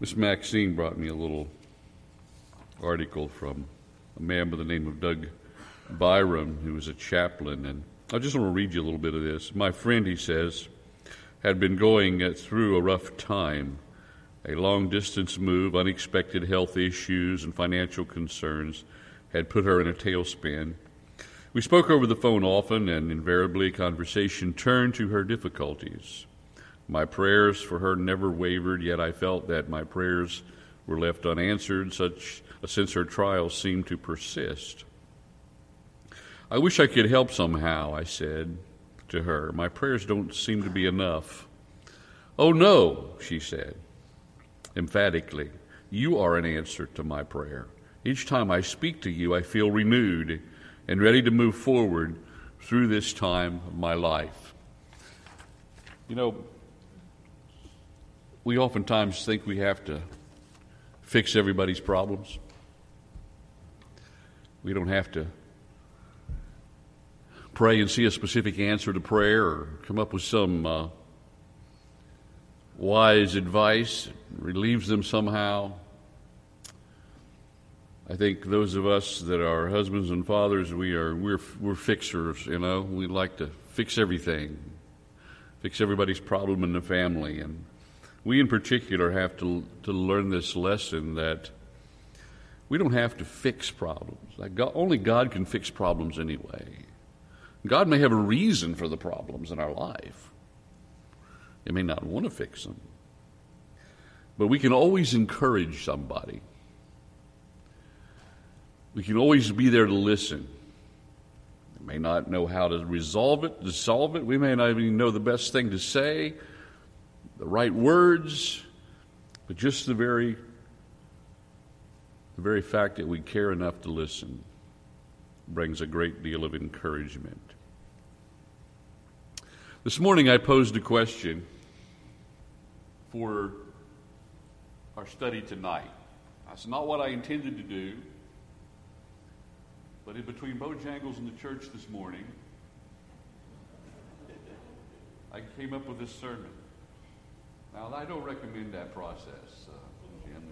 Miss Maxine brought me a little article from a man by the name of Doug Byram, who was a chaplain, and I just want to read you a little bit of this. My friend, he says, had been going through a rough time, a long-distance move, unexpected health issues, and financial concerns had put her in a tailspin. We spoke over the phone often, and invariably conversation turned to her difficulties. My prayers for her never wavered, yet I felt that my prayers were left unanswered, since her trials seemed to persist. I wish I could help somehow, I said to her. My prayers don't seem to be enough. Oh, no, she said, emphatically. You are an answer to my prayer. Each time I speak to you, I feel renewed and ready to move forward through this time of my life. You know, we oftentimes think we have to fix everybody's problems. We don't have to pray and see a specific answer to prayer or come up with some wise advice that relieves them somehow. I think those of us that are husbands and fathers, we're fixers, you know. We like to fix everything, fix everybody's problem in the family. And we in particular have to learn this lesson that we don't have to fix problems. Only God can fix problems anyway. God may have a reason for the problems in our life. He may not want to fix them. But we can always encourage somebody. We can always be there to listen. We may not know how to resolve it, to solve it. We may not even know the best thing to say, the right words, but just the very fact that we care enough to listen brings a great deal of encouragement. This morning I posed a question for our study tonight. That's not what I intended to do, but in between Bojangles and the church this morning, I came up with this sermon. Now, I don't recommend that process, Jim.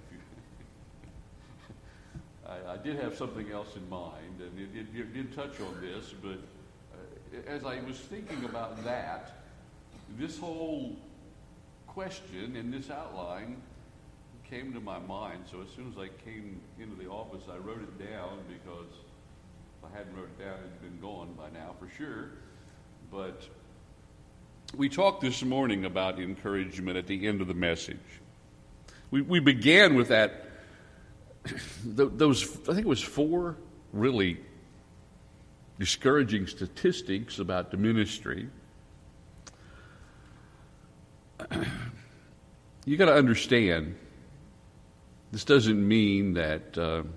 I did have something else in mind, and it did touch on this, but as I was thinking about that, this whole question and this outline came to my mind. So as soon as I came into the office, I wrote it down, because if I hadn't wrote it down, it'd been gone by now for sure. But we talked this morning about encouragement at the end of the message. We began with that. Those, I think it was 4 really discouraging statistics about the ministry. You got to understand, this doesn't mean that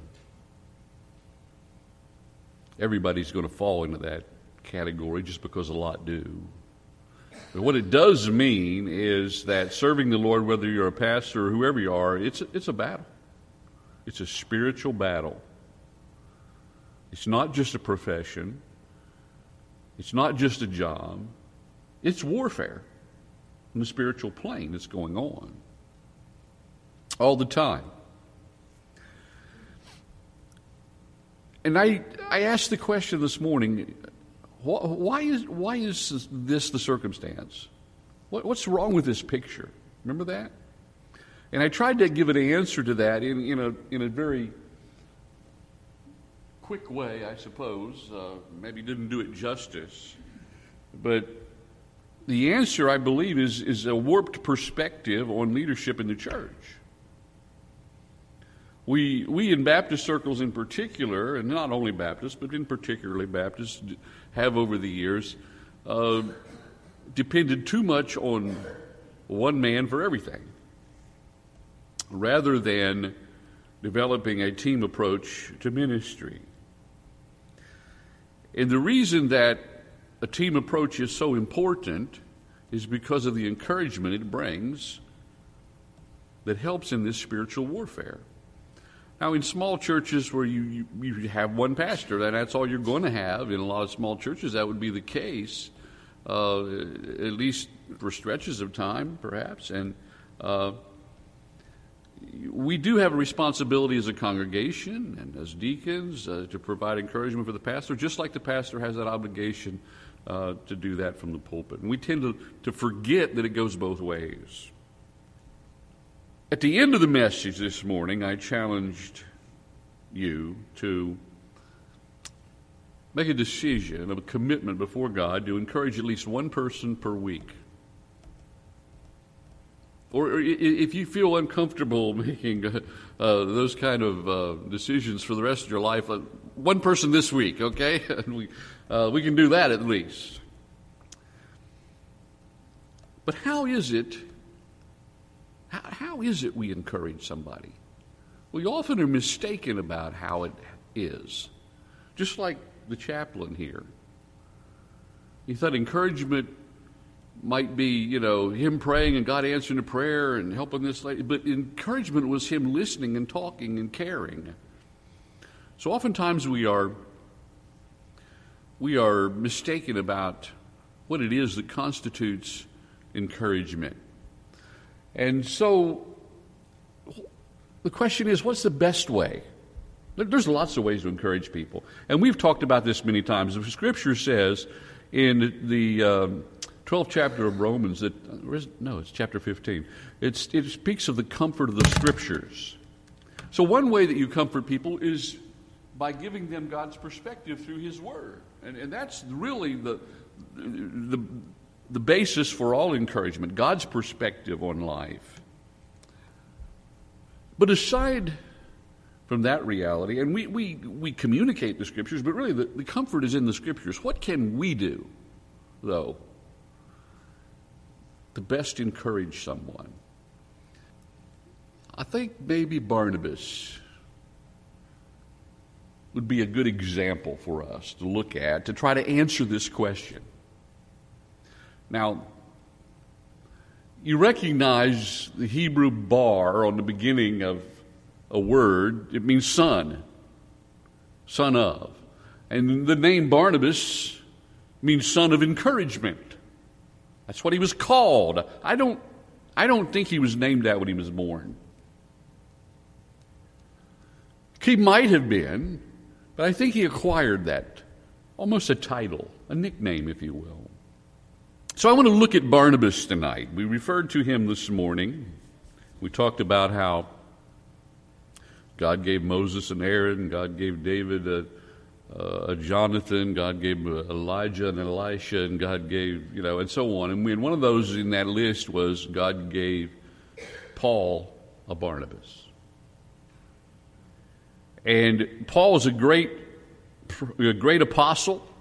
everybody's going to fall into that category just because a lot do. But what it does mean is that serving the Lord, whether you're a pastor or whoever you are, it's a battle. It's a spiritual battle. It's not just a profession. It's not just a job. It's warfare in the spiritual plane that's going on all the time. And I asked the question this morning, why is this the circumstance? What's wrong with this picture? Remember that? And I tried to give an answer to that in a very quick way, I suppose. Maybe didn't do it justice. But the answer, I believe, is a warped perspective on leadership in the church. We in Baptist circles in particular, and not only Baptists, but in particularly Baptists, have over the years depended too much on one man for everything, rather than developing a team approach to ministry. And the reason that a team approach is so important is because of the encouragement it brings that helps in this spiritual warfare. Now, in small churches where you have one pastor, and that's all you're going to have, in a lot of small churches that would be the case, at least for stretches of time, perhaps. And we do have a responsibility as a congregation and as deacons to provide encouragement for the pastor, just like the pastor has that obligation to do that from the pulpit. And we tend to forget that it goes both ways. At the end of the message this morning, I challenged you to make a decision of a commitment before God to encourage at least one person per week. Or if you feel uncomfortable making those kind of decisions for the rest of your life, one person this week, okay? And we can do that at least. But how is it we encourage somebody? We often are mistaken about how it is. Just like the chaplain here. He thought encouragement might be, him praying and God answering a prayer and helping this lady. But encouragement was him listening and talking and caring. So oftentimes we are mistaken about what it is that constitutes encouragement. And so the question is, what's the best way? There's lots of ways to encourage people. And we've talked about this many times. The Scripture says in the 12th chapter of Romans, it's chapter 15. It speaks of the comfort of the Scriptures. So one way that you comfort people is by giving them God's perspective through His Word. And that's really the basis for all encouragement, God's perspective on life. But aside from that reality, and we communicate the Scriptures, but really the comfort is in the Scriptures. What can we do, though, to best encourage someone? I think maybe Barnabas would be a good example for us to look at to try to answer this question. Now, you recognize the Hebrew bar on the beginning of a word. It means son of. And the name Barnabas means son of encouragement. That's what he was called. I don't think he was named that when he was born. He might have been, but I think he acquired that, almost a title, a nickname, if you will. So I want to look at Barnabas tonight. We referred to him this morning. We talked about how God gave Moses and Aaron, God gave David a Jonathan, God gave Elijah and Elisha, and God gave, and so on. And one of those in that list was God gave Paul a Barnabas. And Paul is a great apostle,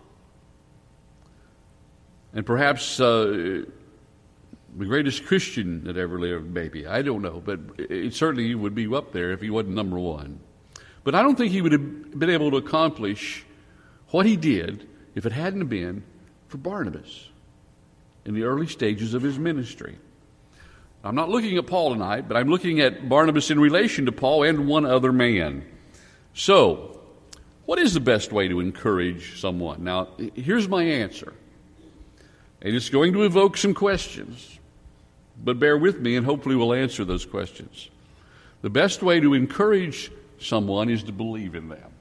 and perhaps the greatest Christian that ever lived, maybe. I don't know, but it certainly would be up there if he wasn't number one. But I don't think he would have been able to accomplish what he did if it hadn't been for Barnabas in the early stages of his ministry. I'm not looking at Paul tonight, but I'm looking at Barnabas in relation to Paul and one other man. So, what is the best way to encourage someone? Now, here's my answer. And it's going to evoke some questions, but bear with me and hopefully we'll answer those questions. The best way to encourage someone is to believe in them.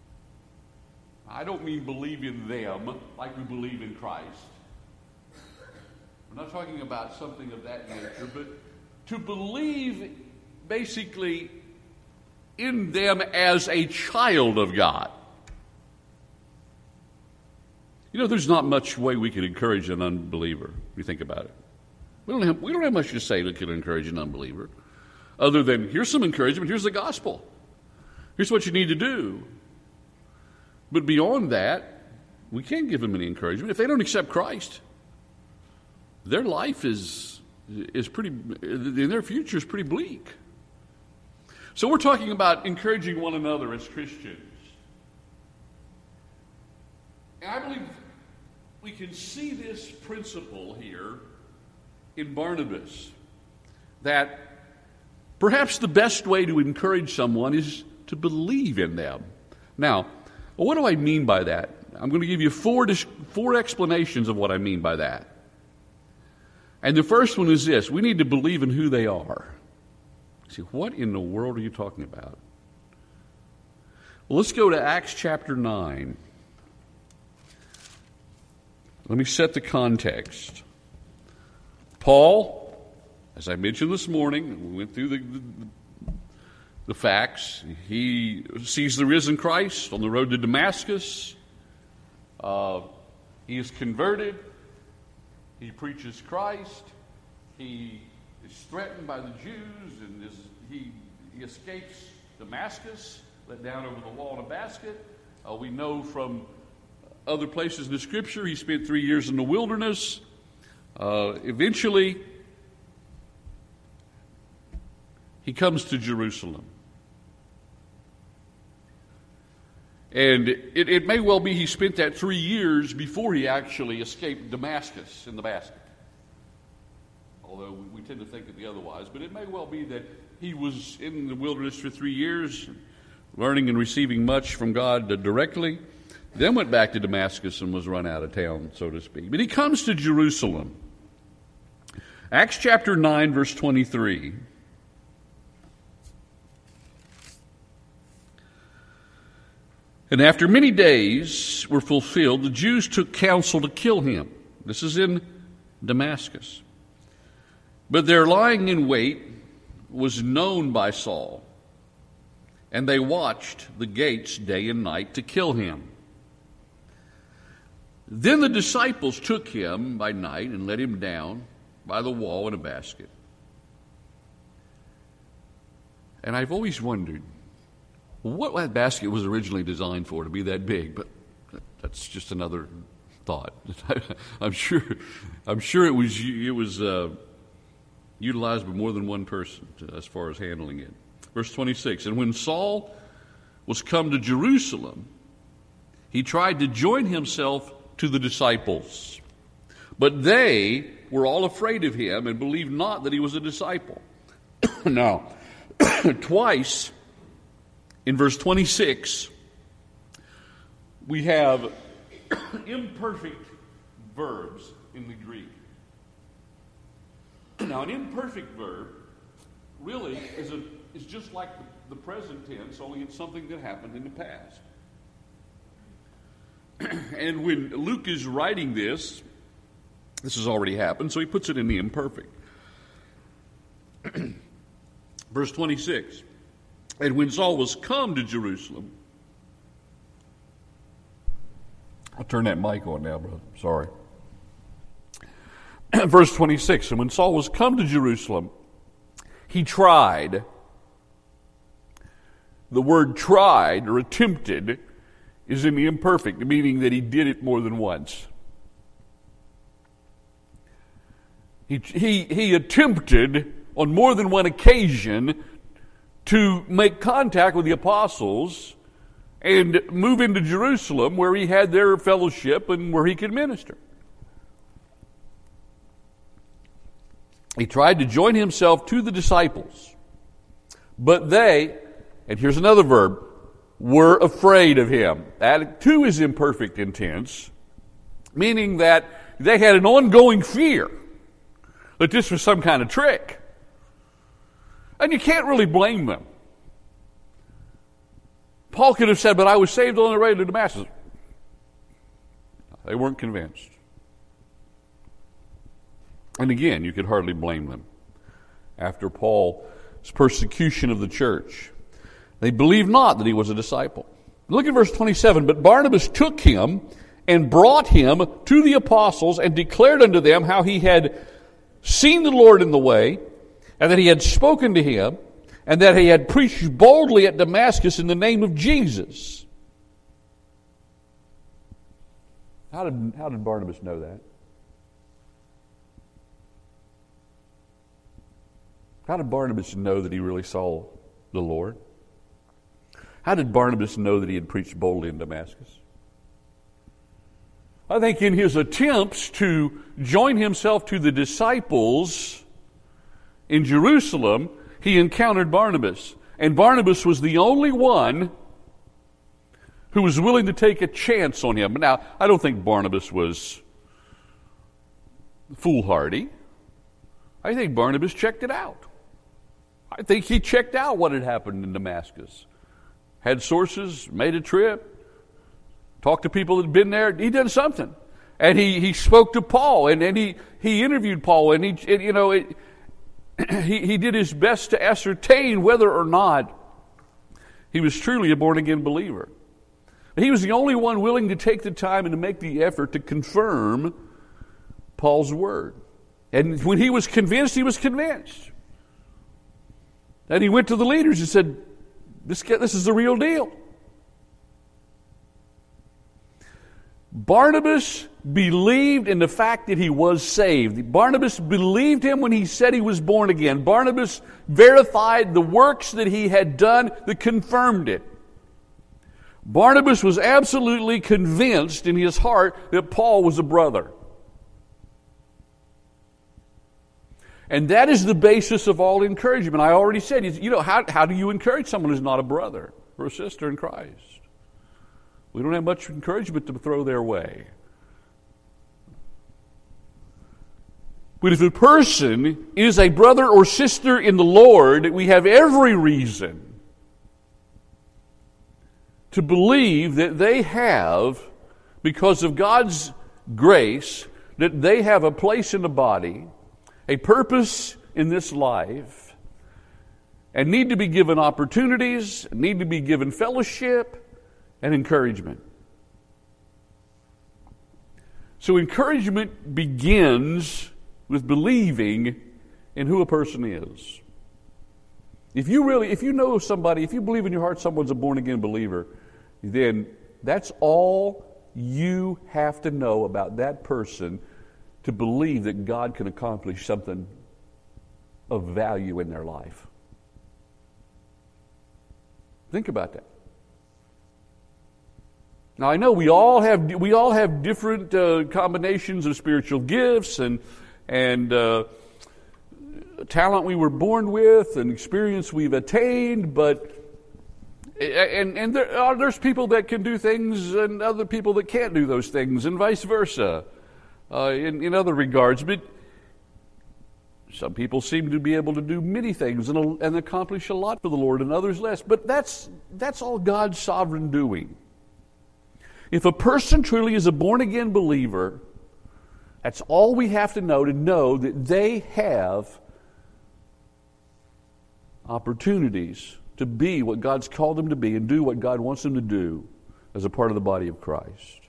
I don't mean believe in them like we believe in Christ. We're not talking about something of that nature, but to believe basically in them as a child of God. There's not much way we can encourage an unbeliever, if you think about it. We don't have much to say that can encourage an unbeliever, other than here's some encouragement, here's the gospel. Here's what you need to do. But beyond that, we can't give them any encouragement. If they don't accept Christ, their life is pretty, their future is pretty bleak. So we're talking about encouraging one another as Christians. And I believe we can see this principle here in Barnabas, that perhaps the best way to encourage someone is to believe in them. Now, what do I mean by that? I'm going to give you four explanations of what I mean by that. And the first one is this: we need to believe in who they are. See, what in the world are you talking about? Well, let's go to Acts chapter 9. Let me set the context. Paul, as I mentioned this morning, we went through the facts. He sees the risen Christ on the road to Damascus. He is converted. He preaches Christ. He is threatened by the Jews, and he escapes Damascus, let down over the wall in a basket. We know from other places in the Scripture he spent 3 years in the wilderness. Eventually, he comes to Jerusalem. And it may well be he spent that 3 years before he actually escaped Damascus in the basket. Although we tend to think of the otherwise. But it may well be that he was in the wilderness for 3 years, learning and receiving much from God directly, then went back to Damascus and was run out of town, so to speak. But he comes to Jerusalem. Acts chapter 9, verse 23. And after many days were fulfilled, the Jews took counsel to kill him. This is in Damascus. But their lying in wait was known by Saul, and they watched the gates day and night to kill him. Then the disciples took him by night and let him down by the wall in a basket. And I've always wondered what that basket was originally designed for, to be that big, but that's just another thought. I'm sure it was utilized by more than one person as far as handling it. Verse 26, and when Saul was come to Jerusalem, he tried to join himself to the disciples, but they were all afraid of him and believed not that he was a disciple. Now, twice in verse 26, we have imperfect verbs in the Greek. Now, an imperfect verb really is just like the present tense, only it's something that happened in the past. And when Luke is writing this has already happened, so he puts it in the imperfect. Verse 26. And when Saul was come to Jerusalem, I'll turn that mic on now, brother. Sorry. Verse 26, and when Saul was come to Jerusalem, he tried. The word tried or attempted is in the imperfect, meaning that he did it more than once. He attempted on more than one occasion to make contact with the apostles and move into Jerusalem where he had their fellowship and where he could minister. He tried to join himself to the disciples, but they, and here's another verb, were afraid of him. That too is imperfect in tense, meaning that they had an ongoing fear that this was some kind of trick. And you can't really blame them. Paul could have said, but I was saved on the way to Damascus. They weren't convinced. And again, you could hardly blame them. After Paul's persecution of the church, they believed not that he was a disciple. Look at verse 27. But Barnabas took him and brought him to the apostles and declared unto them how he had seen the Lord in the way, and that he had spoken to him, and that he had preached boldly at Damascus in the name of Jesus. How did Barnabas know that? How did Barnabas know that he really saw the Lord? How did Barnabas know that he had preached boldly in Damascus? I think in his attempts to join himself to the disciples in Jerusalem, he encountered Barnabas. And Barnabas was the only one who was willing to take a chance on him. Now, I don't think Barnabas was foolhardy. I think Barnabas checked it out. I think he checked out what had happened in Damascus. Had sources, made a trip, talked to people that had been there. He did something. And he spoke to Paul, and he interviewed Paul, and he did his best to ascertain whether or not he was truly a born-again believer. He was the only one willing to take the time and to make the effort to confirm Paul's word. And when he was convinced, he was convinced. And he went to the leaders and said, this is the real deal. Barnabas believed in the fact that he was saved. Barnabas believed him when he said he was born again. Barnabas verified the works that he had done that confirmed it. Barnabas was absolutely convinced in his heart that Paul was a brother. And that is the basis of all encouragement. I already said, how do you encourage someone who's not a brother or a sister in Christ? We don't have much encouragement to throw their way. But if a person is a brother or sister in the Lord, we have every reason to believe that they have, because of God's grace, that they have a place in the body, a purpose in this life, and need to be given opportunities, need to be given fellowship and encouragement. So encouragement begins with believing in who a person is. If you know somebody, if you believe in your heart someone's a born-again believer, then that's all you have to know about that person to believe that God can accomplish something of value in their life. Think about that. Now I know we all have different combinations of spiritual gifts and talent we were born with and experience we've attained, but there's people that can do things and other people that can't do those things, and vice versa in other regards. But some people seem to be able to do many things and accomplish a lot for the Lord, and others less. But that's all God's sovereign doing. If a person truly is a born-again believer, that's all we have to know that they have opportunities to be what God's called them to be and do what God wants them to do as a part of the body of Christ.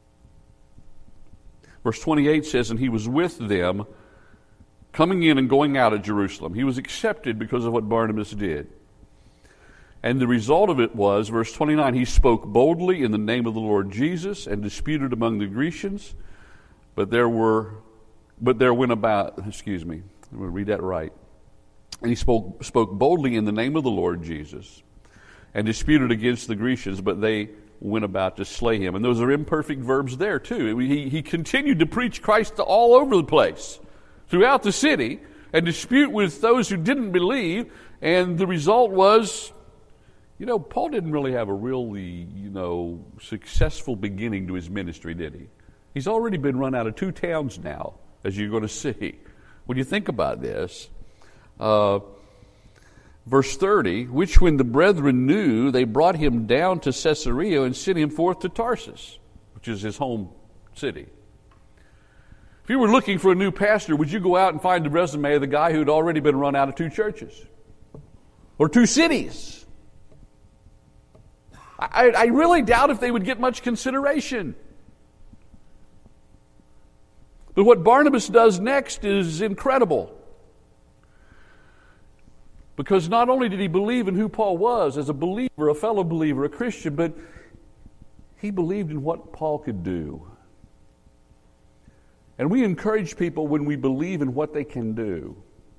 Verse 28 says, and he was with them coming in and going out of Jerusalem. He was accepted because of what Barnabas did. And the result of it was, verse 29, he spoke boldly in the name of the Lord Jesus and disputed among the Grecians. But there went about, I'm going to read that right. And he spoke boldly in the name of the Lord Jesus and disputed against the Grecians, but they went about to slay him. And those are imperfect verbs there too. He continued to preach Christ all over the place, throughout the city, and dispute with those who didn't believe. And the result was, Paul didn't really have a really, successful beginning to his ministry, did he? He's already been run out of 2 towns now, as you're going to see. When you think about this, verse 30, which when the brethren knew, they brought him down to Caesarea and sent him forth to Tarsus, which is his home city. If you were looking for a new pastor, would you go out and find the resume of the guy who'd already been run out of 2 churches? Or 2 cities? I really doubt if they would get much consideration. But what Barnabas does next is incredible. Because not only did he believe in who Paul was as a believer, a fellow believer, a Christian, but he believed in what Paul could do. And we encourage people when we believe in what they can do.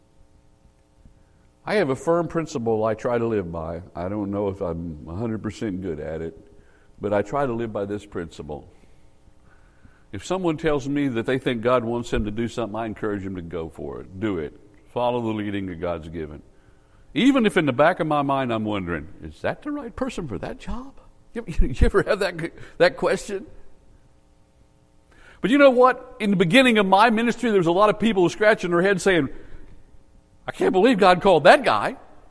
I have a firm principle I try to live by. I don't know if I'm 100% good at it, but I try to live by this principle. If someone tells me that they think God wants them to do something, I encourage them to go for it. Do it. Follow the leading that God's given. Even if in the back of my mind I'm wondering, is that the right person for that job? You ever have that question? But you know what? In the beginning of my ministry, there was a lot of people scratching their heads saying, I can't believe God called that guy.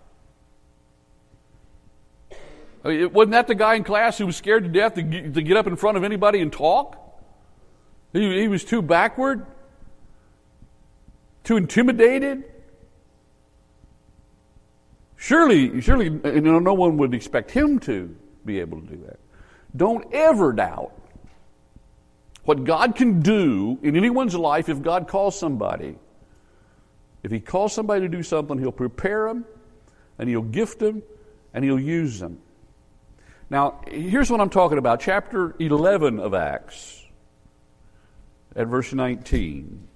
I mean, wasn't that the guy in class who was scared to death to get up in front of anybody and talk? He was too backward? Too intimidated? Surely, no one would expect him to be able to do that. Don't ever doubt what God can do in anyone's life if God calls somebody. If he calls somebody to do something, he'll prepare them, and he'll gift them, and he'll use them. Now, here's what I'm talking about. Chapter 11 of Acts, at verse 19.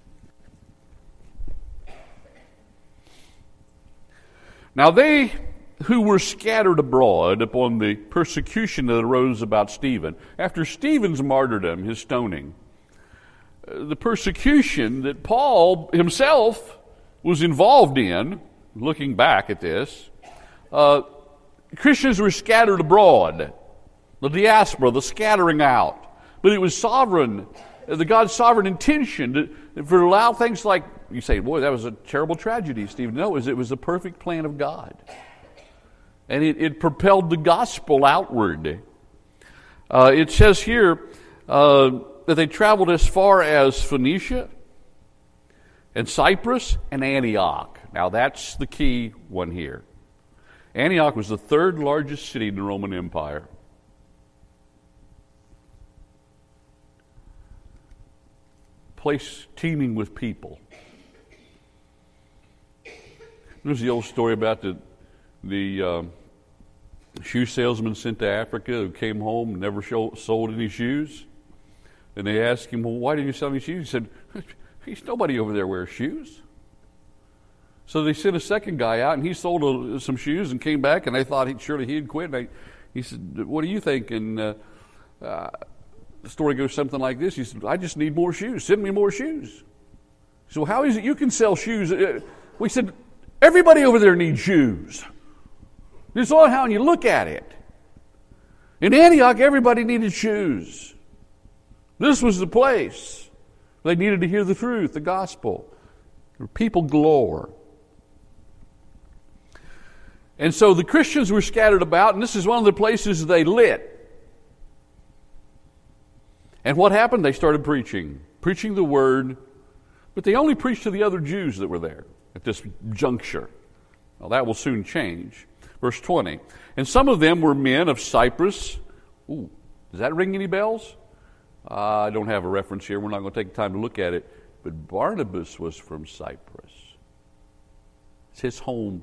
Now they who were scattered abroad upon the persecution that arose about Stephen, after Stephen's martyrdom, his stoning, the persecution that Paul himself was involved in, looking back at this, Christians were scattered abroad, the diaspora, the scattering out. But it was sovereign, the God's sovereign intention to allow things like, you say, boy, that was a terrible tragedy, Stephen. No, it was the perfect plan of God. And it propelled the gospel outward. It says here that they traveled as far as Phoenicia and Cyprus and Antioch. Now that's the key one here. Antioch was the third largest city in the Roman Empire. Place teeming with people. There's the old story about the shoe salesman sent to Africa who came home and never sold any shoes. And they asked him, well, why didn't you sell any shoes? He said, there's nobody over there wears shoes. So they sent a second guy out, and he sold some shoes and came back, and they thought surely he had quit. And he said, what do you think? And the story goes something like this. He said, I just need more shoes. Send me more shoes. So how is it you can sell shoes? We said, everybody over there needs shoes. It's all how you look at it. In Antioch, everybody needed shoes. This was the place. They needed to hear the truth, the gospel. People galore. And so the Christians were scattered about, and this is one of the places they lit. And what happened? They started preaching the word, but they only preached to the other Jews that were there at this juncture. Well, that will soon change. Verse 20. And some of them were men of Cyprus. Ooh, does that ring any bells? I don't have a reference here. We're not going to take time to look at it. But Barnabas was from Cyprus. It's his home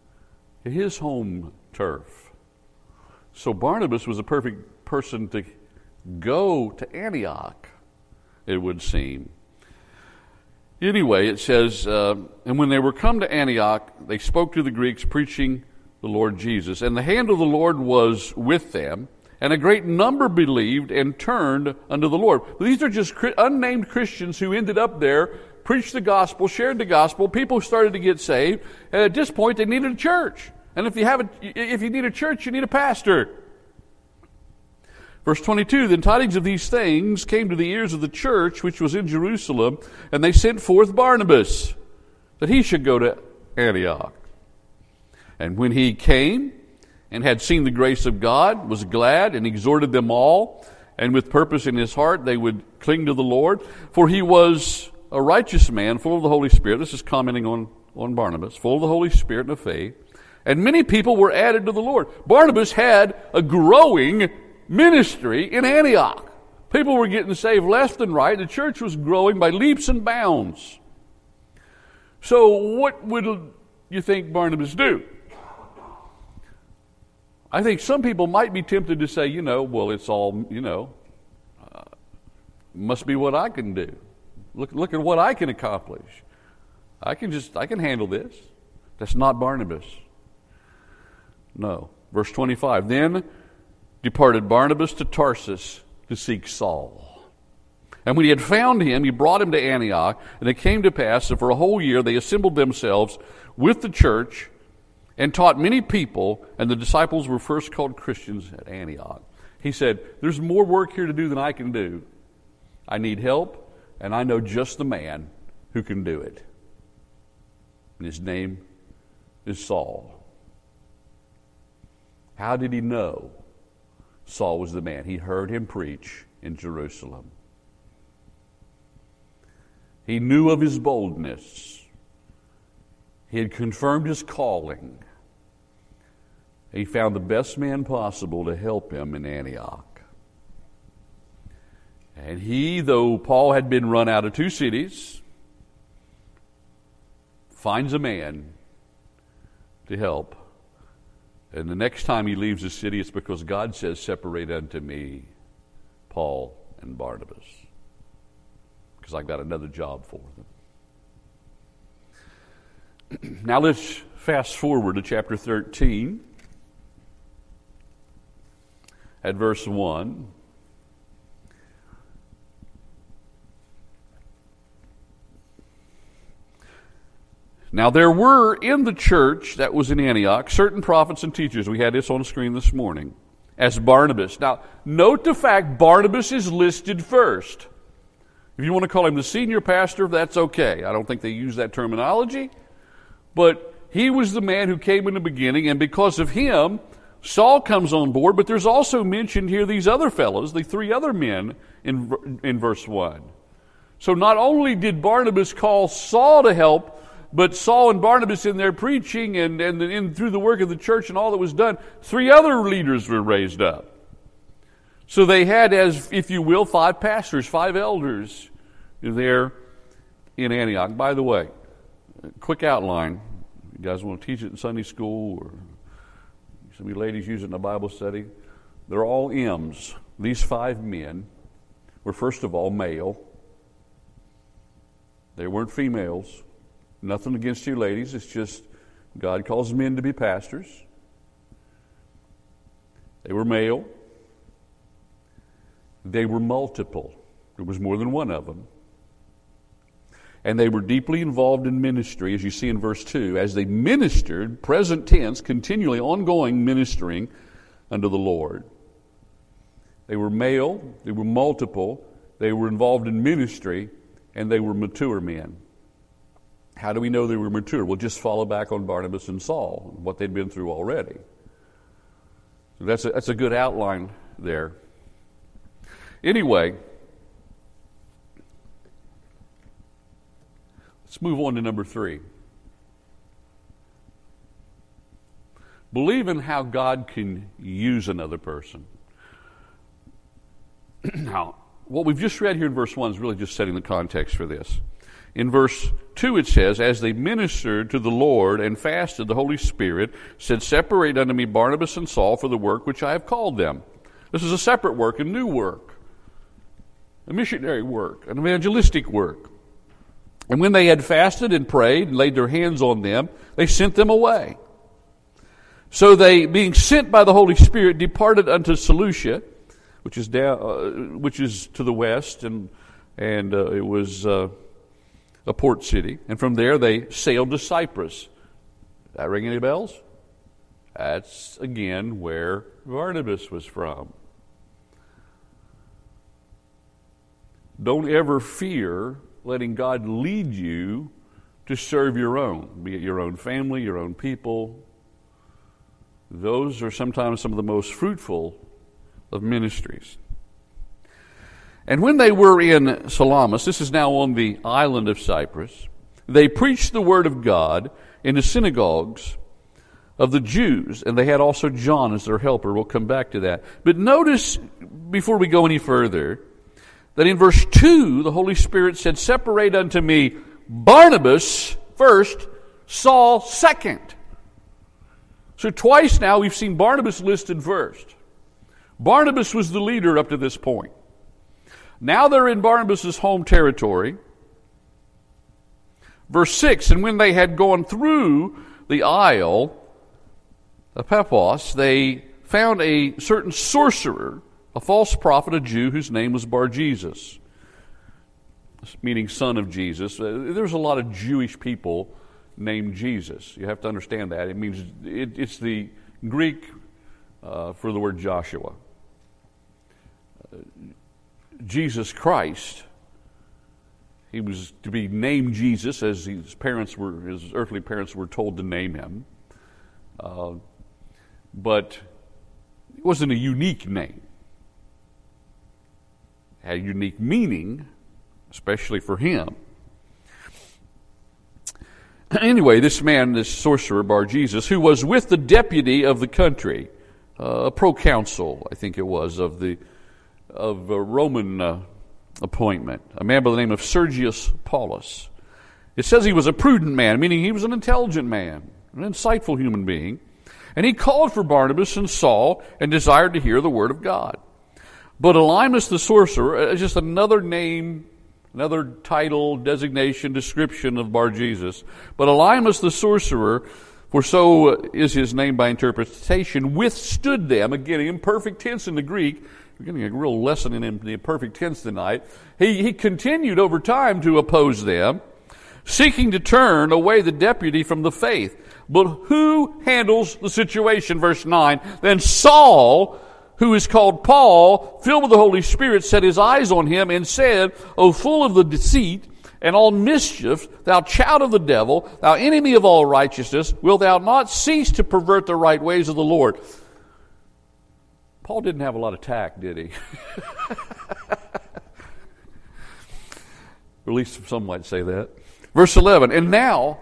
turf. So Barnabas was a perfect person to go to Antioch, it would seem. Anyway, it says, and when they were come to Antioch, they spoke to the Greeks, preaching the Lord Jesus. And the hand of the Lord was with them, and a great number believed and turned unto the Lord. These are just unnamed Christians who ended up there, preached the gospel, shared the gospel. People started to get saved. And at this point, they needed a church. And if you need a church, you need a pastor. Verse 22, then tidings of these things came to the ears of the church which was in Jerusalem, and they sent forth Barnabas, that he should go to Antioch. And when he came and had seen the grace of God, was glad, and exhorted them all, and with purpose in his heart they would cling to the Lord. For he was a righteous man, full of the Holy Spirit. This is commenting on Barnabas, full of the Holy Spirit and of faith. And many people were added to the Lord. Barnabas had a growing ministry in Antioch. People were getting saved left and right. The church was growing by leaps and bounds. So what would you think Barnabas do? I think some people might be tempted to say, well, it's all, must be what I can do. Look at what I can accomplish. I can handle this. That's not Barnabas. No. Verse 25, then departed Barnabas to Tarsus to seek Saul. And when he had found him, he brought him to Antioch, and it came to pass that for a whole year they assembled themselves with the church and taught many people, and the disciples were first called Christians at Antioch. He said, there's more work here to do than I can do. I need help, and I know just the man who can do it. And his name is Saul. How did he know Saul was the man? He heard him preach in Jerusalem. He knew of his boldness. He had confirmed his calling. He found the best man possible to help him in Antioch. And he, though Paul had been run out of 2 cities, finds a man to help. And the next time he leaves the city, it's because God says, "Separate unto me Paul and Barnabas, because I've got another job for them." Now let's fast forward to chapter 13 at verse 1. Now there were in the church that was in Antioch certain prophets and teachers. We had this on the screen this morning as Barnabas. Now note the fact Barnabas is listed first. If you want to call him the senior pastor, that's okay. I don't think they use that terminology. But he was the man who came in the beginning, and because of him, Saul comes on board. But there's also mentioned here these other fellows, the 3 other men in verse 1. So not only did Barnabas call Saul to help, but Saul and Barnabas in their preaching and through the work of the church and all that was done, 3 other leaders were raised up. So they had, as if you will, 5 pastors, 5 elders there in Antioch. By the way, quick outline. You guys want to teach it in Sunday school, or some of you ladies use it in a Bible study? They're all M's. These 5 men were, first of all, male. They weren't females. Nothing against you ladies. It's just God calls men to be pastors. They were male. They were multiple. There was more than one of them. And they were deeply involved in ministry, as you see in verse 2, as they ministered, present tense, continually ongoing ministering unto the Lord. They were male, they were multiple, they were involved in ministry, and they were mature men. How do we know they were mature? We'll just follow back on Barnabas and Saul, what they'd been through already. So that's a good outline there. Anyway, let's move on to number 3. Believe in how God can use another person. Now, what we've just read here in verse 1 is really just setting the context for this. In verse 2 it says, "As they ministered to the Lord and fasted, the Holy Spirit said, 'Separate unto me Barnabas and Saul for the work which I have called them.'" This is a separate work, a new work, a missionary work, an evangelistic work. "And when they had fasted and prayed and laid their hands on them, they sent them away. So they, being sent by the Holy Spirit, departed unto Seleucia," which is to the west, and it was a port city. "And from there they sailed to Cyprus." That ring any bells? That's again where Barnabas was from. Don't ever fear letting God lead you to serve your own, be it your own family, your own people. Those are sometimes some of the most fruitful of ministries. "And when they were in Salamis," this is now on the island of Cyprus, "they preached the word of God in the synagogues of the Jews, and they had also John as their helper." We'll come back to that. But notice, before we go any further, that in verse 2, the Holy Spirit said, "Separate unto me Barnabas first, Saul second." So twice now we've seen Barnabas listed first. Barnabas was the leader up to this point. Now they're in Barnabas' home territory. Verse 6, "And when they had gone through the isle of Paphos, they found a certain sorcerer, a false prophet, a Jew, whose name was Bar-Jesus," meaning son of Jesus. There's a lot of Jewish people named Jesus. You have to understand that. It means it's the Greek for the word Joshua. Jesus Christ, he was to be named Jesus as his earthly parents were told to name him. But It wasn't a unique name. It had a unique meaning, especially for him. Anyway, this man, this sorcerer, Bar-Jesus, who was with the deputy of the country, a proconsul, I think it was, of a Roman appointment, a man by the name of Sergius Paulus. It says he was a prudent man, meaning he was an intelligent man, an insightful human being. And he called for Barnabas and Saul and desired to hear the word of God. But Elymas the sorcerer, just another name, another title, designation, description of Bar-Jesus. But Elymas the sorcerer, for so is his name by interpretation, withstood them. Again, imperfect tense in the Greek. We're getting a real lesson in the imperfect tense tonight. He continued over time to oppose them, seeking to turn away the deputy from the faith. But who handles the situation? Verse 9. Then Saul, who is called Paul, filled with the Holy Spirit, set his eyes on him and said, O full of the deceit and all mischief, thou child of the devil, thou enemy of all righteousness, wilt thou not cease to pervert the right ways of the Lord? Paul didn't have a lot of tact, did he? Or at least some might say that. Verse 11, and now,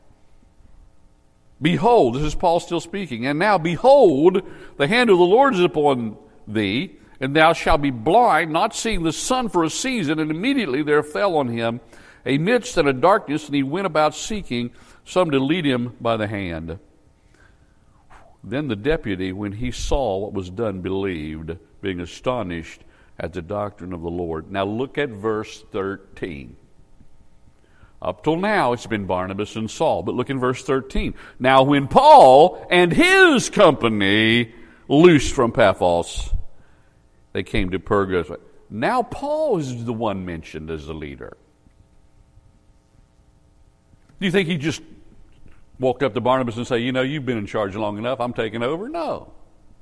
behold, this is Paul still speaking, and now, behold, the hand of the Lord is upon thee, and thou shalt be blind, not seeing the sun for a season. And immediately there fell on him a mist and a darkness, and he went about seeking some to lead him by the hand. Then the deputy, when he saw what was done, believed, being astonished at the doctrine of the Lord. Now look at verse 13. Up till now, it's been Barnabas and Saul. But look in verse 13. Now when Paul and his company loosed from Paphos, they came to Perga. Now Paul is the one mentioned as the leader. Do you think he just walked up to Barnabas and say, you've been in charge long enough, I'm taking over? No.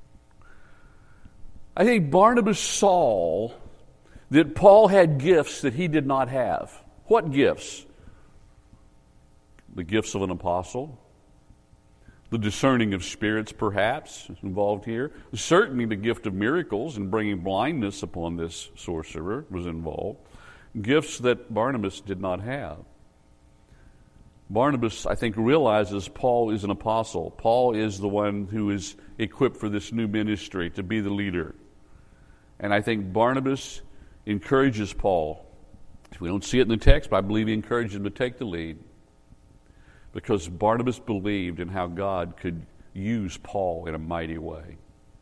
I think Barnabas saw that Paul had gifts that he did not have. What gifts? The gifts of an apostle, the discerning of spirits perhaps is involved here. Certainly the gift of miracles and bringing blindness upon this sorcerer was involved. Gifts that Barnabas did not have. Barnabas, I think, realizes Paul is an apostle. Paul is the one who is equipped for this new ministry to be the leader. And I think Barnabas encourages Paul. We don't see it in the text, but I believe he encouraged him to take the lead. Because Barnabas believed in how God could use Paul in a mighty way.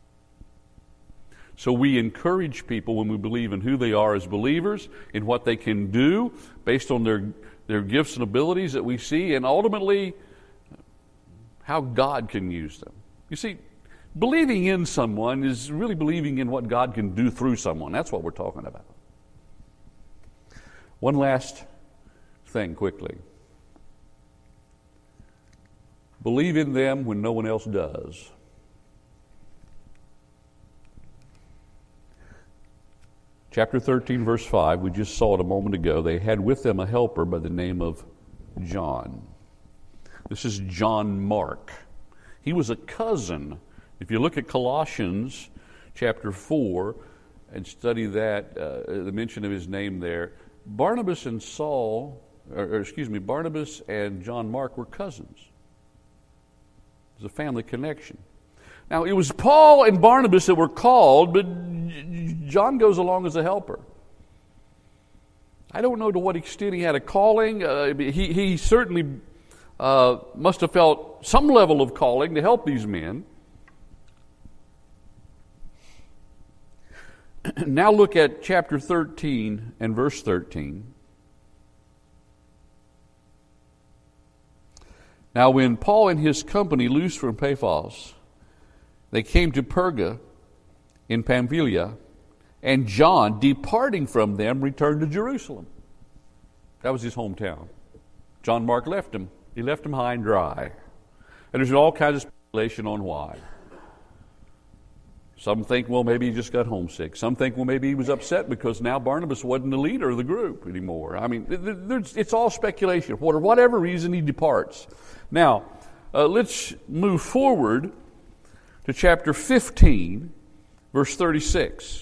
So we encourage people when we believe in who they are as believers, in what they can do based on their gifts and abilities that we see, and ultimately how God can use them. You see, believing in someone is really believing in what God can do through someone. That's what we're talking about. One last thing quickly. Believe in them when no one else does. Chapter 13, verse 5, we just saw it a moment ago. They had with them a helper by the name of John. This is John Mark. He was a cousin. If you look at Colossians chapter 4 and study that, the mention of his name there, Barnabas and Barnabas and John Mark were cousins. It was a family connection. Now, it was Paul and Barnabas that were called, but John goes along as a helper. I don't know to what extent he had a calling. He certainly must have felt some level of calling to help these men. Now look at chapter 13 and verse 13. Now when Paul and his company loosed from Paphos, they came to Perga in Pamphylia, and John, departing from them, returned to Jerusalem. That was his hometown. John Mark left him. He left him high and dry. And there's all kinds of speculation on why. Some think, well, maybe he just got homesick. Some think, well, maybe he was upset because now Barnabas wasn't the leader of the group anymore. I mean, it's all speculation. For whatever reason, he departs. Now, let's move forward to chapter 15 Verse 36.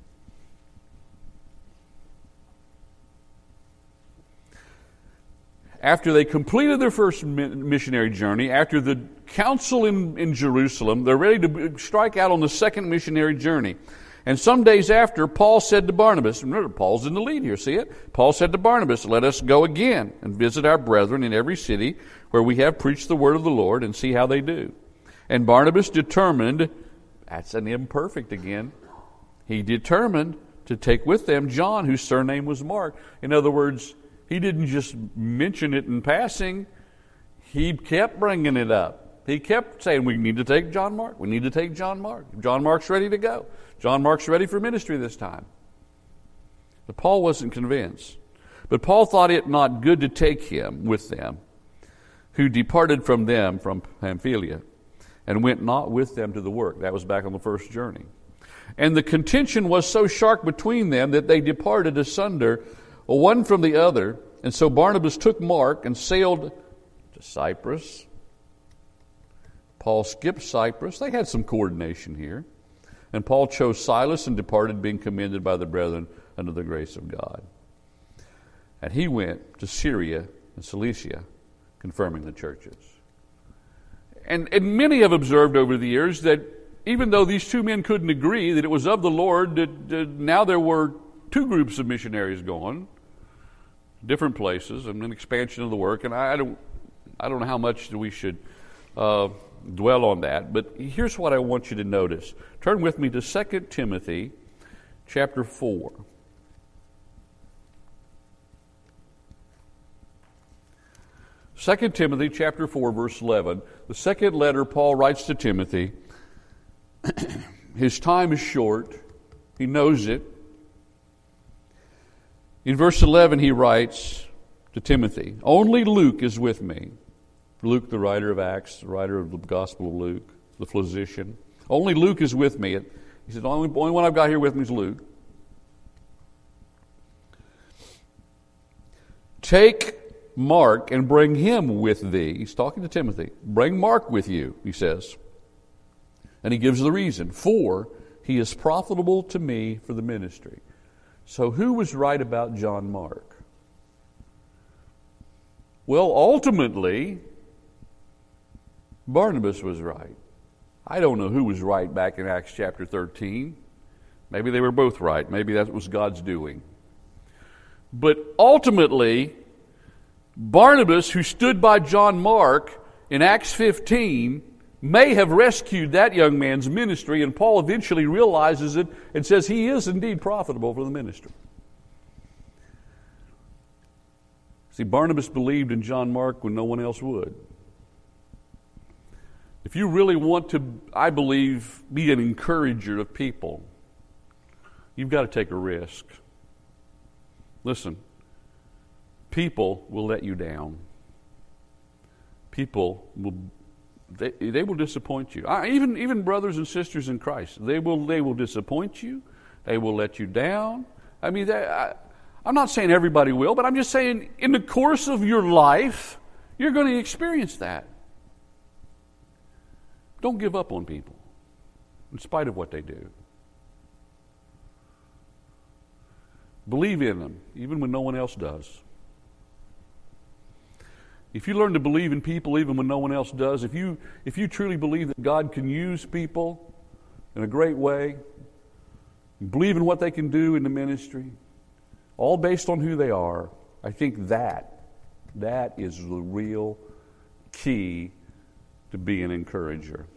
After they completed their first missionary journey, after the council in Jerusalem, they're ready to strike out on the second missionary journey. And some days after, Paul said to Barnabas, remember, Paul's in the lead here, see it? Paul said to Barnabas, let us go again and visit our brethren in every city where we have preached the word of the Lord and see how they do. And Barnabas determined, that's an imperfect again, he determined to take with them John, whose surname was Mark. In other words, he didn't just mention it in passing. He kept bringing it up. He kept saying, we need to take John Mark. We need to take John Mark. John Mark's ready to go. John Mark's ready for ministry this time. But Paul wasn't convinced. But Paul thought it not good to take him with them, who departed from them from Pamphylia, and went not with them to the work. That was back on the first journey. And the contention was so sharp between them that they departed asunder, one from the other. And so Barnabas took Mark and sailed to Cyprus. Paul skipped Cyprus. They had some coordination here. And Paul chose Silas and departed, being commended by the brethren unto the grace of God. And he went to Syria and Cilicia, confirming the churches. And many have observed over the years that even though these two men couldn't agree that it was of the Lord, that now there were two groups of missionaries going, different places, and an expansion of the work. And I don't know how much we should dwell on that, but here's what I want you to notice. Turn with me to 2 Timothy chapter 4. Second Timothy chapter 4, verse 11. The second letter Paul writes to Timothy. His time is short. He knows it. In verse 11 he writes to Timothy, only Luke is with me. Luke, the writer of Acts, the writer of the Gospel of Luke, the physician. Only Luke is with me. He said, the only one I've got here with me is Luke. Take Mark and bring him with thee. He's talking to Timothy. Bring Mark with you, he says. And he gives the reason. For he is profitable to me for the ministry. So who was right about John Mark? Well, ultimately, Barnabas was right. I don't know who was right back in Acts chapter 13. Maybe they were both right. Maybe that was God's doing. But ultimately, Barnabas, who stood by John Mark in Acts 15, may have rescued that young man's ministry, and Paul eventually realizes it and says he is indeed profitable for the ministry. See, Barnabas believed in John Mark when no one else would. If you really want to, I believe, be an encourager of people, you've got to take a risk. Listen, people will let you down. People will, they will disappoint you. Even brothers and sisters in Christ, they will disappoint you. They will let you down. I mean, I'm not saying everybody will, but I'm just saying in the course of your life, you're going to experience that. Don't give up on people in spite of what they do. Believe in them, even when no one else does. If you learn to believe in people even when no one else does, if you truly believe that God can use people in a great way, you believe in what they can do in the ministry, all based on who they are, I think that is the real key to be an encourager.